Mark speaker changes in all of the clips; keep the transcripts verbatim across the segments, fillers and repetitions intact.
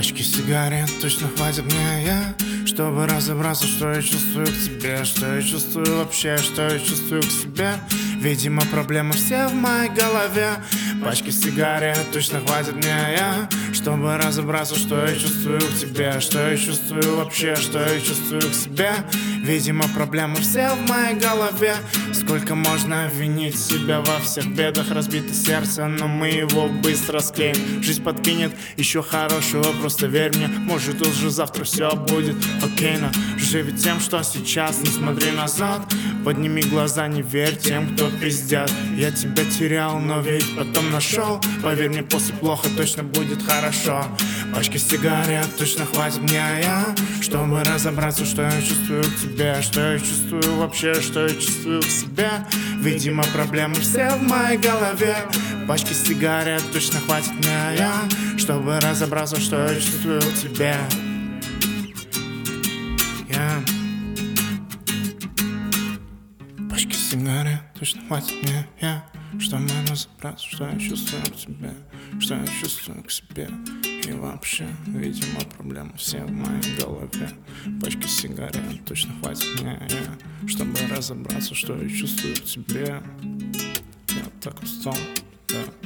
Speaker 1: Пачки сигарет точно хватит мне, я, чтобы разобраться, что я чувствую к тебе, что я чувствую вообще, что я чувствую к себе. Видимо, проблемы все в моей голове. Пачки сигарет точно хватит мне, я, чтобы разобраться, что я чувствую к тебе, что я чувствую вообще, что я чувствую к себе. Видимо, проблемы все в моей голове. Сколько можно винить себя во всех бедах? Разбито сердце, но мы его быстро склеим. Жизнь подкинет еще хорошего, просто верь мне. Может уже завтра все будет окей, но живи тем, что сейчас, не смотри назад. Подними глаза, не верь тем, кто пиздят. Я тебя терял, но ведь потом нашел. Поверь мне, после плохо точно будет хорошо. Пачки сигарет точно хватит мне, я, чтобы разобраться, что я чувствую к тебе, что я чувствую вообще, что я чувствую к себе. Видимо, проблемы все в моей голове. Пачки сигарет точно хватит мне, я, чтобы разобраться, что я чувствую к тебе. Yeah. Пачки сигарет точно хватит мне, я, чтобы разобраться, что я чувствую к тебе, что я чувствую к себе. И вообще, видимо, проблемы все в моей голове. Пачки сигарет точно хватит мне, я, чтобы разобраться, что я чувствую к тебе. Я так устал, да.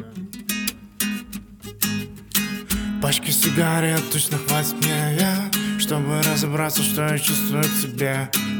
Speaker 1: Пачки сигарет точно хватит мне, я, чтобы разобраться, что я чувствую к тебе,